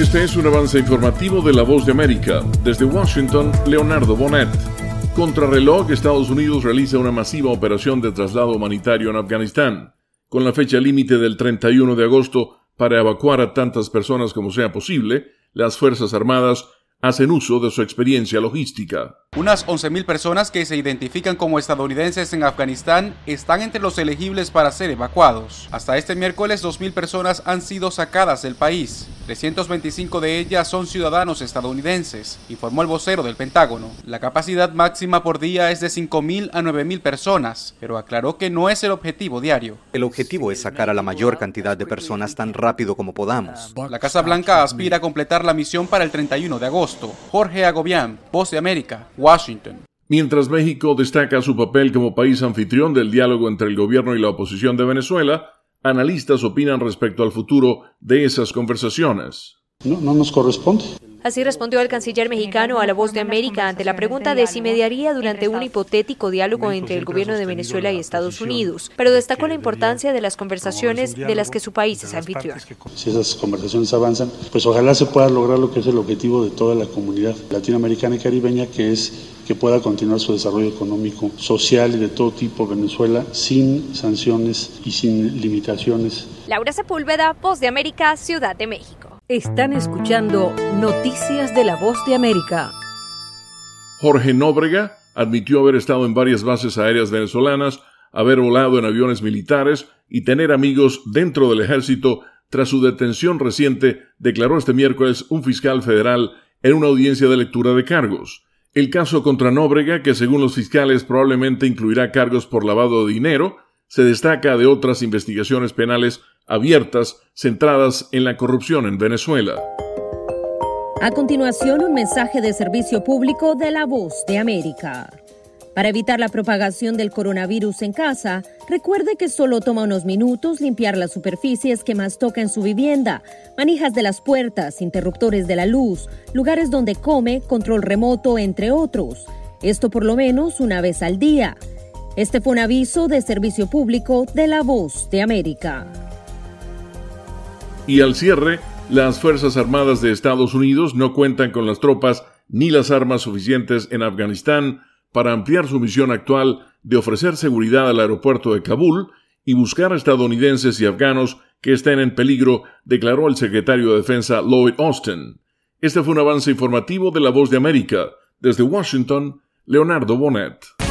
Este es un avance informativo de La Voz de América. Desde Washington, Leonardo Bonet. Contrarreloj, Estados Unidos realiza una masiva operación de traslado humanitario en Afganistán, con la fecha límite del 31 de agosto para evacuar a tantas personas como sea posible. Las Fuerzas Armadas hacen uso de su experiencia logística. Unas 11.000 personas que se identifican como estadounidenses en Afganistán están entre los elegibles para ser evacuados. Hasta este miércoles, 2.000 personas han sido sacadas del país. 325 de ellas son ciudadanos estadounidenses, informó el vocero del Pentágono. La capacidad máxima por día es de 5.000 a 9.000 personas, pero aclaró que no es el objetivo diario. El objetivo es sacar a la mayor cantidad de personas tan rápido como podamos. La Casa Blanca aspira a completar la misión para el 31 de agosto. Jorge Agobián, Voz de América, Washington. Mientras México destaca su papel como país anfitrión del diálogo entre el gobierno y la oposición de Venezuela, analistas opinan respecto al futuro de esas conversaciones. No nos corresponde. Así respondió el canciller mexicano a La Voz de América ante la pregunta de si mediaría durante un hipotético diálogo entre el gobierno de Venezuela y Estados Unidos, pero destacó la importancia de las conversaciones de las que su país es anfitrión. Si esas conversaciones avanzan, pues ojalá se pueda lograr lo que es el objetivo de toda la comunidad latinoamericana y caribeña, que es que pueda continuar su desarrollo económico, social y de todo tipo Venezuela, sin sanciones y sin limitaciones. Laura Sepúlveda, Voz de América, Ciudad de México. Están escuchando Noticias de La Voz de América. Jorge Nóbrega admitió haber estado en varias bases aéreas venezolanas, haber volado en aviones militares y tener amigos dentro del ejército tras su detención reciente, declaró este miércoles un fiscal federal en una audiencia de lectura de cargos. El caso contra Nóbrega, que según los fiscales probablemente incluirá cargos por lavado de dinero, se destaca de otras investigaciones penales abiertas centradas en la corrupción en Venezuela. A continuación, un mensaje de servicio público de La Voz de América. Para evitar la propagación del coronavirus en casa, recuerde que solo toma unos minutos limpiar las superficies que más toca en su vivienda, manijas de las puertas, interruptores de la luz, lugares donde come, control remoto, entre otros. Esto por lo menos una vez al día. Este fue un aviso de servicio público de La Voz de América. Y al cierre, las Fuerzas Armadas de Estados Unidos no cuentan con las tropas ni las armas suficientes en Afganistán para ampliar su misión actual de ofrecer seguridad al aeropuerto de Kabul y buscar a estadounidenses y afganos que estén en peligro, declaró el secretario de Defensa Lloyd Austin. Este fue un avance informativo de La Voz de América. Desde Washington, Leonardo Bonet.